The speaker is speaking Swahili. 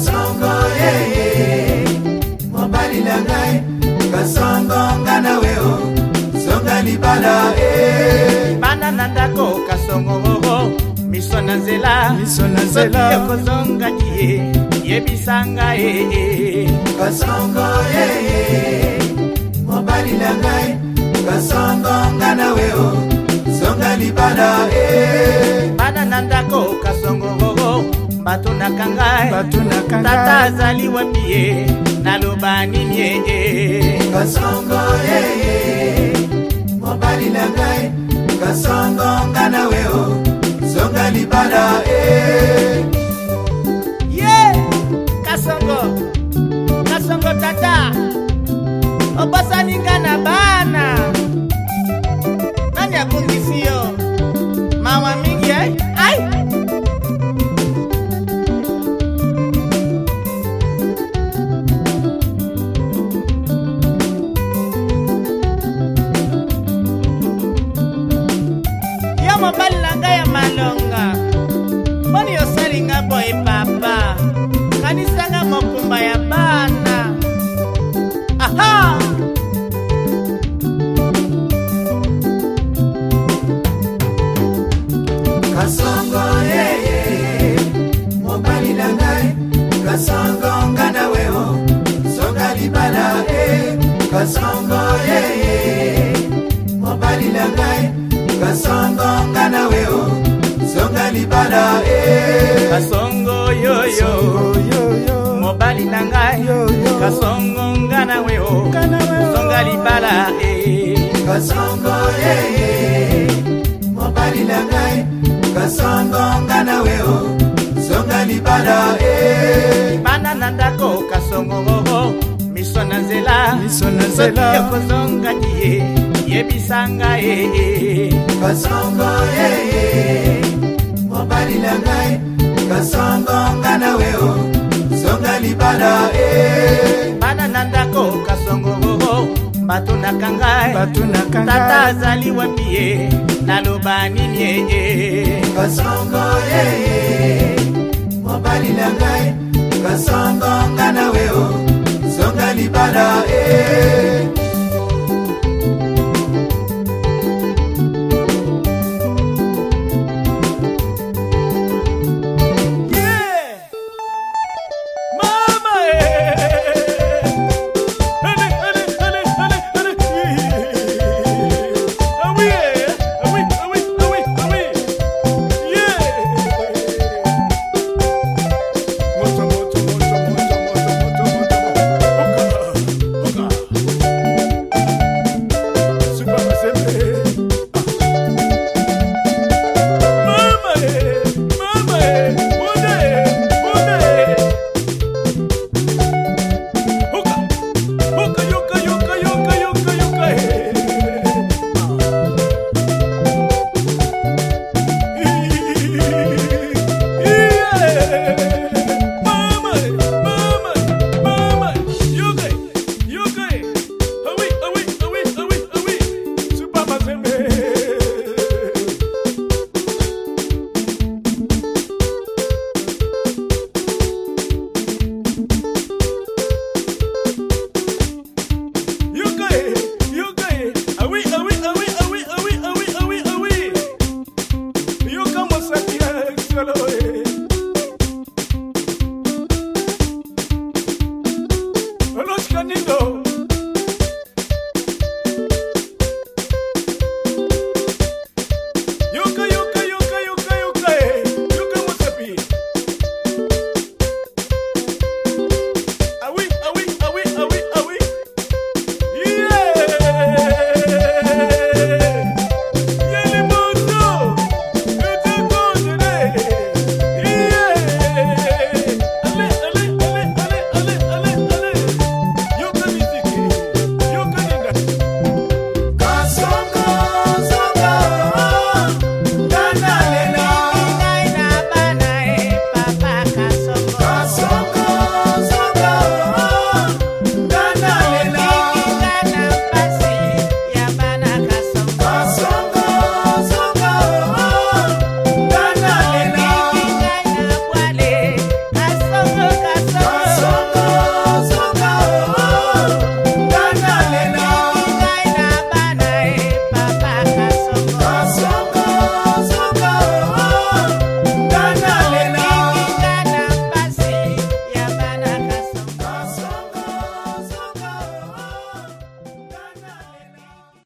Kasongo mobali na ngai kasongo ngana weo zonga libala bana nandako kasongo miso na nzela kozonga die yebisanga kasongo mobali na ngai kasongo ngana weo zonga libala bana nandako kasongo bato na kangai tata azali wapi naloba nini kasongo mobali na ngai kasongo ngana weo zonga libala kasongo tata obasani ngana bana nani akungisi yo mama mingi ai mobali na ngai ya malonga mboni yosalinga boye papa kanisanga mokumba ya bana aha kasongo mobali na ngai kasongo ngana weo zonga libala kasongo mobali na ngai kasongo ngana weo zonga libala kasongo yoyo mobali na ngai kasongo ngana weo zonga libala kasongo mobali na ngai kasongo ngana weo zonga libala bana nandako kasongo miso na nzela kozonga die yebisanga kasongo mobali na ngai kasongo ngana weo zonga libala bana nandako kasongo bato na kangai tata azali wapi naloba nini kasongo mobali na ngai kasongo ngana weo zonga libala